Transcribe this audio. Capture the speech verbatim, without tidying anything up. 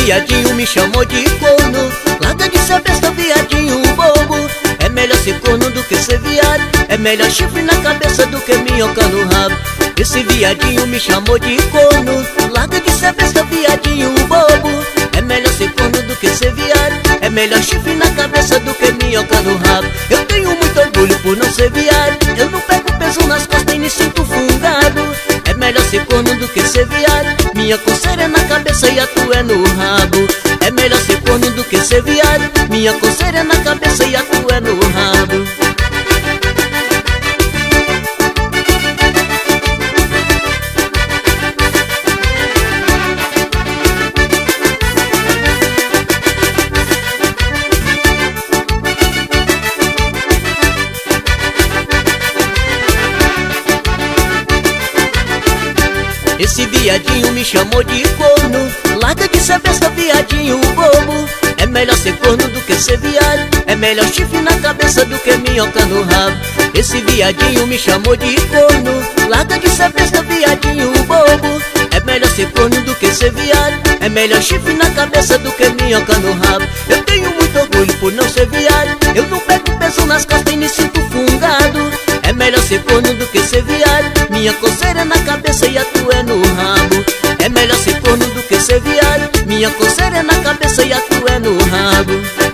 viadinho me chamou de corno. Larga de ser besta, viadinho bobo. É melhor ser corno do que ser viado. É melhor chifre na cabeça do que minhoca no rabo. Esse viadinho me chamou de corno. Larga de ser besta, viadinho bobo. É melhor ser corno do que ser viado. É melhor chifre na cabeça do que minhoca no rabo. Eu tenho muito orgulho por não ser viado. Eu não pego peso nas costas e me sinto fungado. É melhor ser corno do que ser viado. Minha coceira é na cabeça e a tua é no rabo. É melhor ser corno do que ser viado. Minha coceira é na cabeça e a tua é no rabo. Esse viadinho me chamou de corno. Larga de ser besta, viadinho bobo. É melhor ser corno do que ser viado. É melhor chifre na cabeça do que minhoca no rabo. Esse viadinho me chamou de corno. Larga de ser besta, viadinho bobo. É melhor ser corno do que ser viado. É melhor chifre na cabeça do que minhoca no rabo. Eu tenho muito orgulho por não ser viado. Eu não pego peso nas costas e me sinto fungado. É melhor ser corno do que ser viado. Minha coceira é na cabeça e a tua é no rabo. É melhor ser corno do que ser viado. Minha coceira é na cabeça e a tua é no rabo.